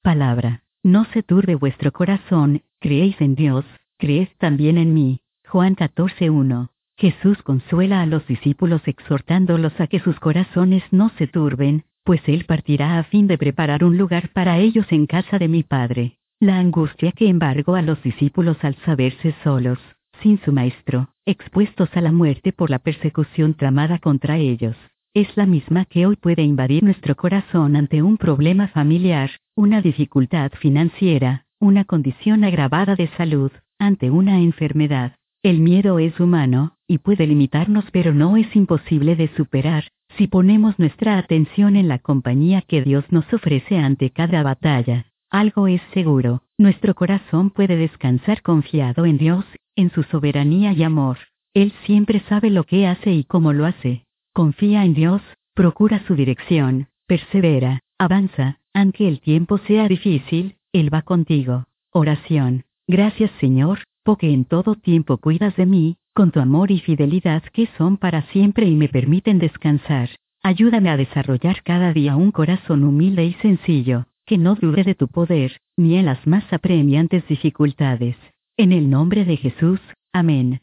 palabra. No se turbe vuestro corazón, creéis en Dios, creed también en mí. Juan 14:1. Jesús consuela a los discípulos exhortándolos a que sus corazones no se turben, pues Él partirá a fin de preparar un lugar para ellos en casa de mi Padre. La angustia que embargó a los discípulos al saberse solos, sin su Maestro, expuestos a la muerte por la persecución tramada contra ellos, es la misma que hoy puede invadir nuestro corazón ante un problema familiar, una dificultad financiera, una condición agravada de salud, ante una enfermedad. El miedo es humano, y puede limitarnos pero no es imposible de superar, si ponemos nuestra atención en la compañía que Dios nos ofrece ante cada batalla. Algo es seguro, nuestro corazón puede descansar confiado en Dios, en su soberanía y amor. Él siempre sabe lo que hace y cómo lo hace. Confía en Dios, procura su dirección, persevera, avanza, aunque el tiempo sea difícil, Él va contigo. Oración. Gracias Señor, porque en todo tiempo cuidas de mí, con tu amor y fidelidad que son para siempre y me permiten descansar. Ayúdame a desarrollar cada día un corazón humilde y sencillo, que no dude de tu poder, ni en las más apremiantes dificultades. En el nombre de Jesús, amén.